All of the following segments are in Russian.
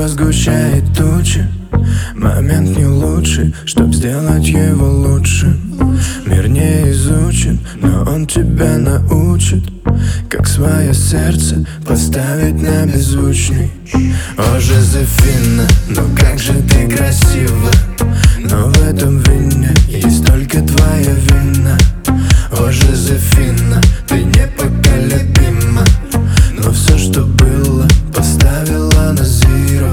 сгущает тучи. Момент не лучший, чтоб сделать его лучше. Мир не изучен, но он тебя научит, как свое сердце поставить на беззвучный. О, Жозефина, ну как же ты красива, но в этом вине есть только твоя вина. О, Жозефина, ты непоколебима, но все, что было, поставила на зеро.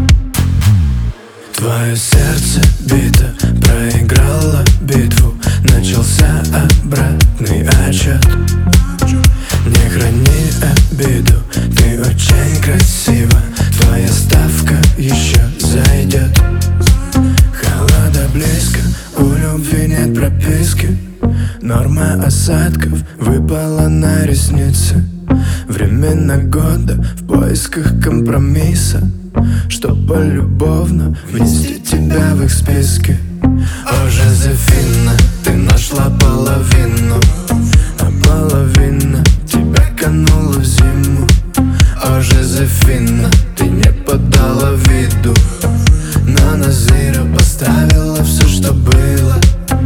Твое сердце бито, проиграло битву, начался обратный отсчет. Не храни обиду, ты очень красива, твоя ставка еще зайдет. Холода близко, у любви нет прописки, норма осадков выпала на ресницы. Времена года в поисках компромисса, чтоб полюбовно внести тебя в их списки. О, Жозефина, ты нашла половину, а половина тебя канула в зиму. О, Жозефина, ты не подала виду, но на зеро поставила все, что было.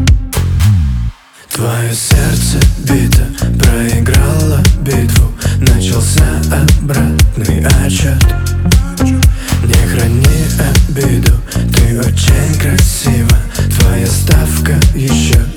Твое сердце бито, проиграло битву, начался обратный отсчет. Не храни обиду, ты очень красива, твоя ставка еще